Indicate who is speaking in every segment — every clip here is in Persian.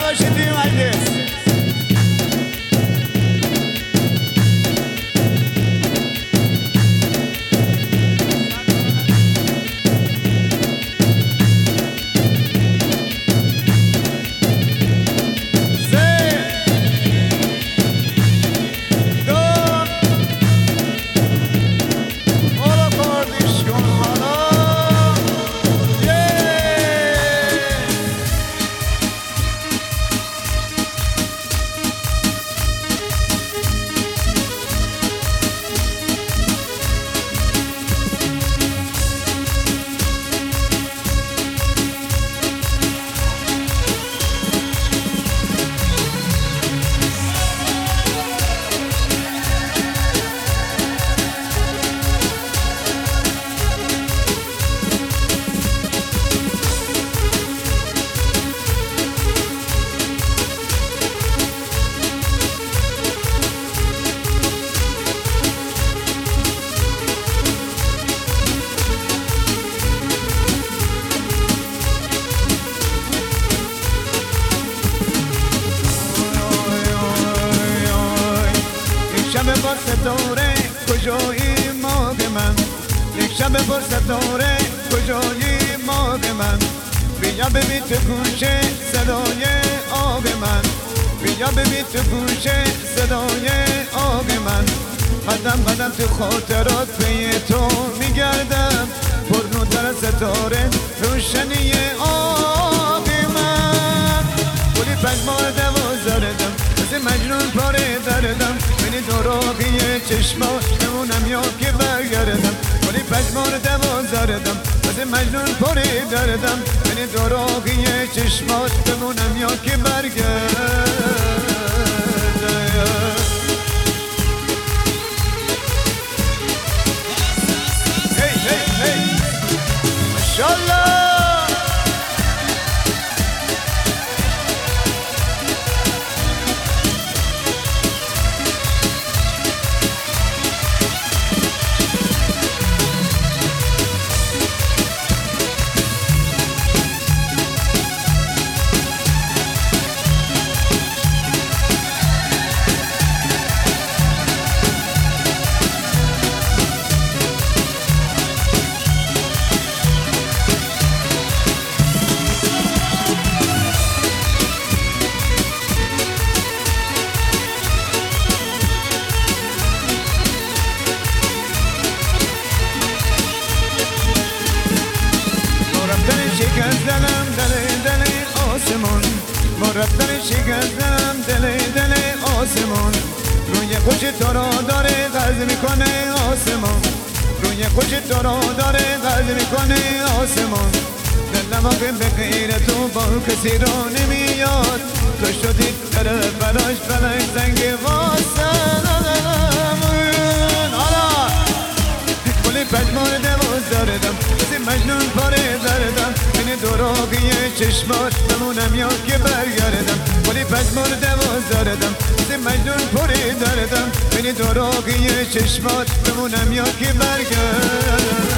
Speaker 1: باشید توی مجلس. شب با ستاره کجایی ماه من، یک شب با ستاره کجایی ماه من، بیا ببین تو گوشه صدای آب من، بیا ببین تو گوشه صدای آب من، قدم قدم تو خاطرات پی تو میگردم، پرنورتر ستاره روشنی آب من، گلی پشمار دوازدردم مثل مجنون پاره دردم، بینی دراغی چشمات بمونم یا که برگردم، گلی پشمار دوازدردم مثل مجنون پاره دردم، بینی دراغی چشمات بمونم یا که برگردم. ماشاءالله شکستنم دل آسمون، ما رفتن شکستنم دل آسمون، روی خوش تو را داره غرض میکنه آسمون، روی خوش تو را داره غرض میکنه آسمون، دلم آقه به غیر تو با کسی را نمیاد، تو شدی داره براش زنگ واسه گلی پشمار دوازدردم مثل مجنون پاره دردم، بینی دراغی چشمات بمونم یا که برگردم، گلی پشمار دوازدردم مثل مجنون پاره دردم، بینی دراغی چشمات بمونم یا که برگردم.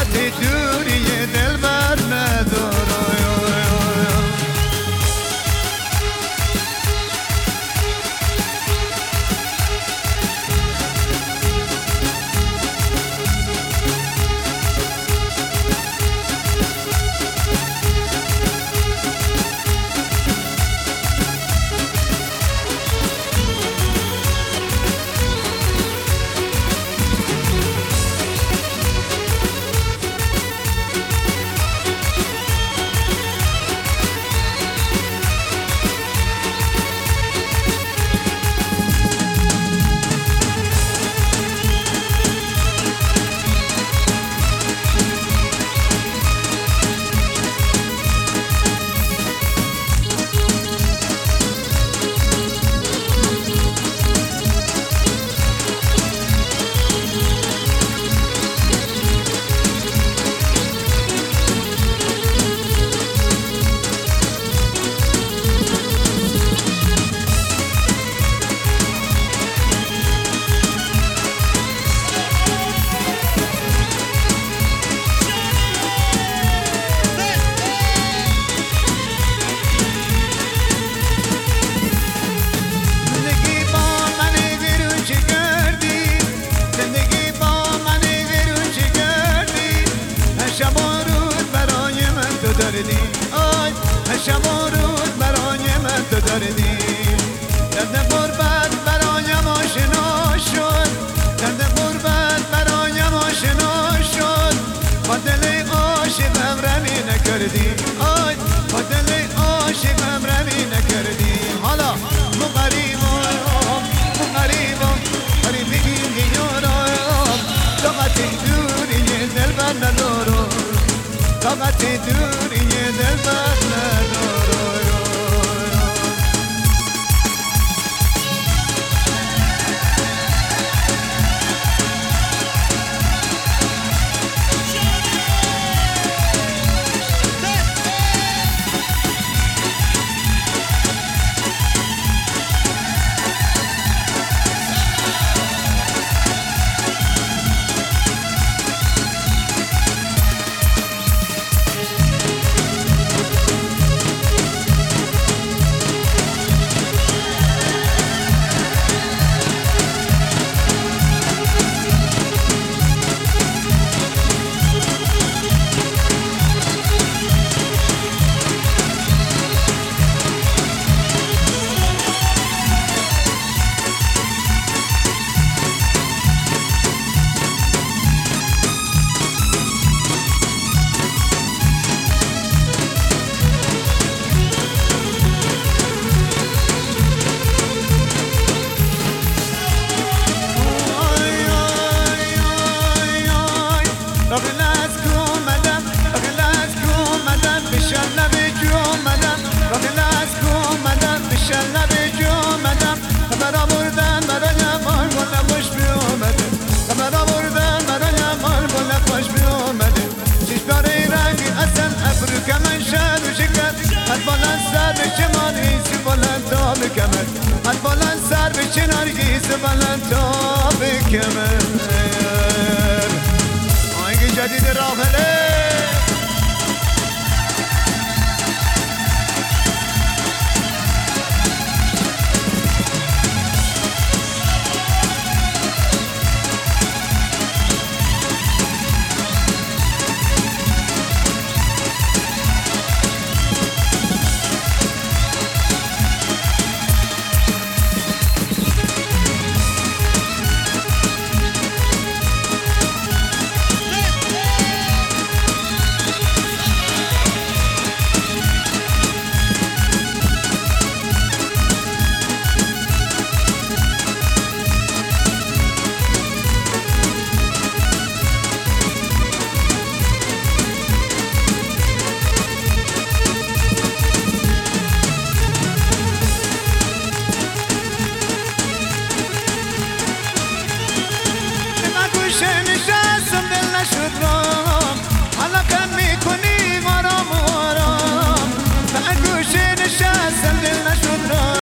Speaker 1: طاقت دوری دل بر ندارم. آی شب و روز برای من تو دردی درد غربت برایم آشنا شد درد غربت برایم آشنا شد با دل عاشقم رمی نکردی آی با دل عاشقم رمی نکردی حالا مو غریبم غریبی این دیارم طاقت دوری دل بر ندارم طاقت دوری دل بر ندارم. بلند سر به کنار گیز بلند تا به کمر